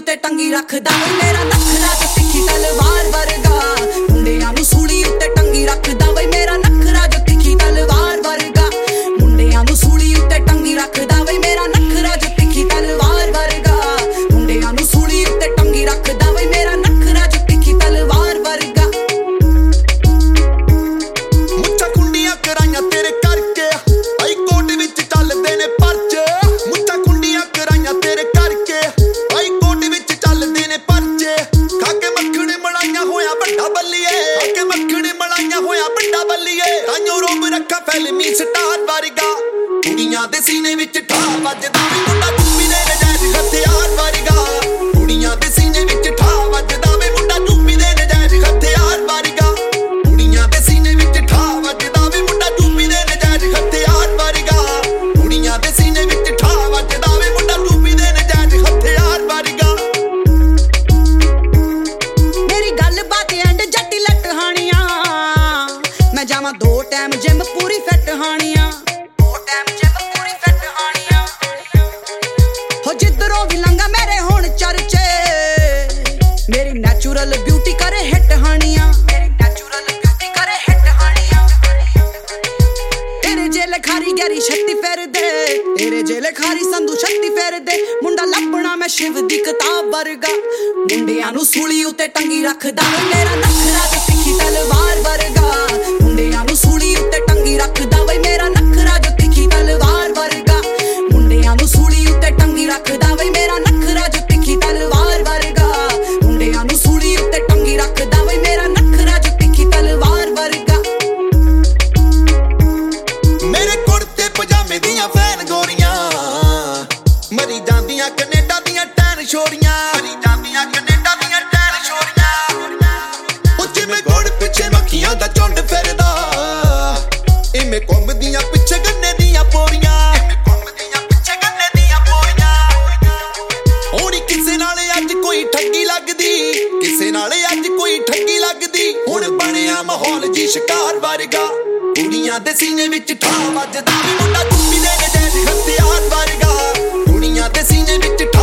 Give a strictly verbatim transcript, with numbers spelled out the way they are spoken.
उत्ते टंगी रखदा वे मेरा नखरा जो तिखी तलवार वर्गा मुंडियां नूं सूली उत्ते टंगी रखदा वे मेरा नखरा जो तिखी तलवार वर्गा मुंडियां नूं सूली उत्ते टंगी रखदा वे मेरा नखरा जो तिखी तलवार वर्गा मुंडियां नूं सूली उत्ते टंगी रखदा वे मेरा नखरा जो तिखी तलवार वर्गा मुच्छां कुंडियां कराइयां तेरे करके आई कोट विच चलदे ने परचे मुच्छां कुंडियां कराइयां तेरे करके आई कोट विच चलदे ने परचे खाके मक्खण मलाइयां होया बड्डा बल्लीए खाके मक्खण मलाइयां होया बड्डा बल्लीए ताइयों रोब रखा फिल्मी स्टार वर्गा कुड़ियां दे सीने विच ठा वजदा वे मुंडा चुम्मी दे नजायज हथियार वर्गा कुड़ियां दे सीने विच ठा वजदा वे मुंडा चुम्मी दे नजायज हथियार वर्गा कुड़ियां दे सीने विच ठा वजदा वे मुंडा चुम्मी दे नजायज हथियार वर्गा कुड़ियां दे सीने विच ठा वजदा वे मुंडा चुम्मी दे नजायज हथियार वर्गा मेरी गल बात एंड जट्टी लट हानियां मैं जावां दो टाइम जिम पूरी फिट हानियां दो टाइम जिम पूरी फिट हानियां हो जिधरों भी लंघा मेरे होण चर्चे मेरी नेचुरल ब्यूटी करे हिट हानियां मेरी नेचुरल ब्यूटी करे हिट हानियां तेरे जेले खारी गहरी छत्ती फेर दे तेरे जेले खारी संधू छत्ती फेर दे मुंडा लपना मैं शिव दी किताब वर्गा मुंडियां नूं सूली उत्ते टंगी रखदा वे मेरा नखरा जो तिखी तलवार वर्गा मुंडियां नूं सूली उत्ते टंगी रखदा वे मेरा नखरा जो तिखी तलवार वर्गा मुंडियां नूं सूली उत्ते टंगी रखदा वे मेरा नखरा जो तिखी तलवार वर्गा मुंडियां नूं सूली उत्ते टंगी रखदा वे मेरा नखरा जो तिखी तलवार वर्गा मेरे कुर्ते पजामे दियां फैन गोरियां मरी जांदियां कनेडा दियां टैन छोरियां मरी जांदियां कनेडा दियां टैन छोरियां ओ जिवें गुड़ पिछे मक्खियां दा झुंड फिरदा इवें घुमदियां पिछे गन्ने दियां पोरियां इवें घुमदियां पिछे गन्ने दियां पोरियां होनी किसे नाल अज कोई ठगी लगदी किसे नाल अज कोई ठगी लगदी हुण बणिया माहौल जी शिकार वर्गा कुड़ियां दे सीने विच ठा वजदा वे मुंडा चुम्मी दे नजायज हथियार वर्गा कुड़ियां दे सीने विच